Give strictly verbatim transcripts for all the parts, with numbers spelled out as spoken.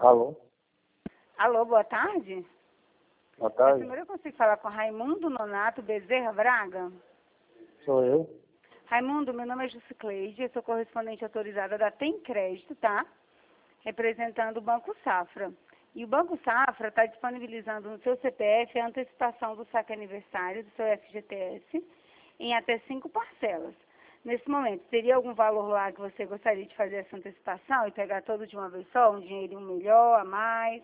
Alô? Alô, boa tarde. Boa É, tarde. primeiro eu consigo falar com Raimundo Nonato Bezerra Braga? Sou eu. Raimundo, meu nome é Jusicleide, eu sou correspondente autorizada da Tem Crédito, tá? Representando o Banco Safra. E o Banco Safra está disponibilizando no seu C P F a antecipação do saque aniversário do seu F G T S em até cinco parcelas. Nesse momento, teria algum valor lá que você gostaria de fazer essa antecipação e pegar todo de uma vez só, um dinheirinho melhor, a mais?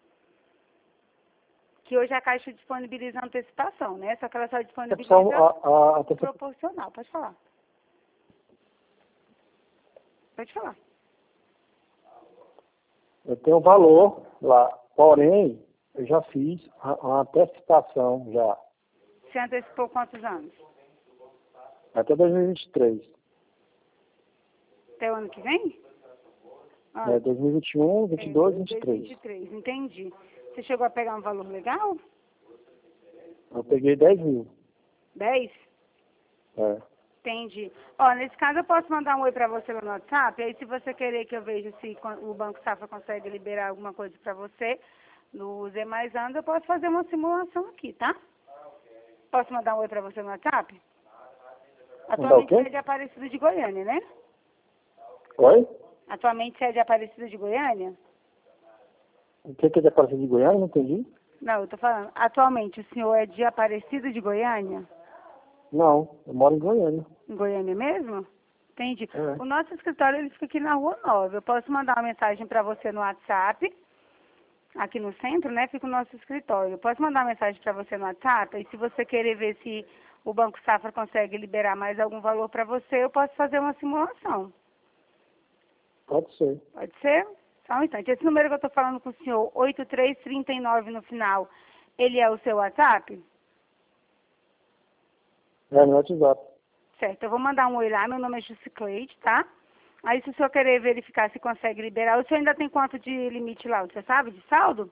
Que hoje a Caixa disponibiliza a antecipação, né? Só que ela só disponibiliza A, a, a, o proporcional. Pode falar. Pode falar. eu tenho valor lá, porém, eu já fiz a, a antecipação já, Você antecipou quantos anos? até dois mil e vinte e três. Até o ano que vem? Ah, É, dois mil e vinte e um, vinte e dois, vinte e três. vinte e três, entendi. Você chegou a pegar um valor legal? Eu peguei dez mil. dez? É. Entendi. Ó, nesse caso eu posso mandar um oi pra você no WhatsApp, aí se você querer que eu veja se con- o Banco Safra consegue liberar alguma coisa pra você nos demais anos, eu posso fazer uma simulação aqui, tá? Posso mandar um oi pra você no WhatsApp? Mandar o Atualmente quê? você é de Aparecida de Goiânia, né? Oi? Atualmente você é de Aparecida de Goiânia? O que que é de Aparecida de Goiânia? Não entendi. Não, eu tô falando. Atualmente o senhor é de Aparecida de Goiânia? Não, eu moro em Goiânia. Em Goiânia mesmo? Entendi. É. O nosso escritório ele fica aqui na Rua nove. Eu posso mandar uma mensagem para você no WhatsApp, aqui no centro, né? Fica o nosso escritório. Eu posso mandar uma mensagem para você no WhatsApp e se você querer ver se o Banco Safra consegue liberar mais algum valor para você, eu posso fazer uma simulação. Pode ser. Pode ser? Só um instante. Esse número que eu estou falando com o senhor, oito três três nove no final, ele é o seu WhatsApp? É no WhatsApp. Certo, eu vou mandar um oi lá, meu nome é Jusicleide, tá? Aí se o senhor querer verificar se consegue liberar, o senhor ainda tem quanto de limite lá, você sabe, de saldo?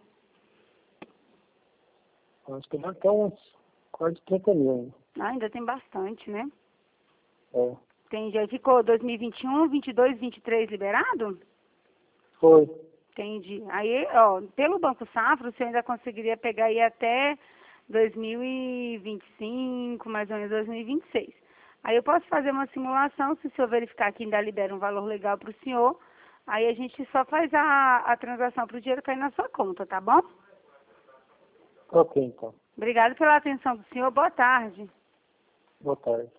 Acho que vai ter uns quase trinta mil ainda. Ah, ainda tem bastante, né? É. Entendi. Aí ficou dois mil e vinte e um, vinte e dois, vinte e três liberado? Foi. Entendi. Aí, ó, pelo Banco Safra, o senhor ainda conseguiria pegar aí até dois mil e vinte e cinco, mais ou menos dois mil e vinte e seis. Aí eu posso fazer uma simulação, se o senhor verificar que ainda libera um valor legal para o senhor, aí a gente só faz a, a transação para o dinheiro cair na sua conta, tá bom? Ok, então. Obrigado pela atenção do senhor. Boa tarde. Boa tarde.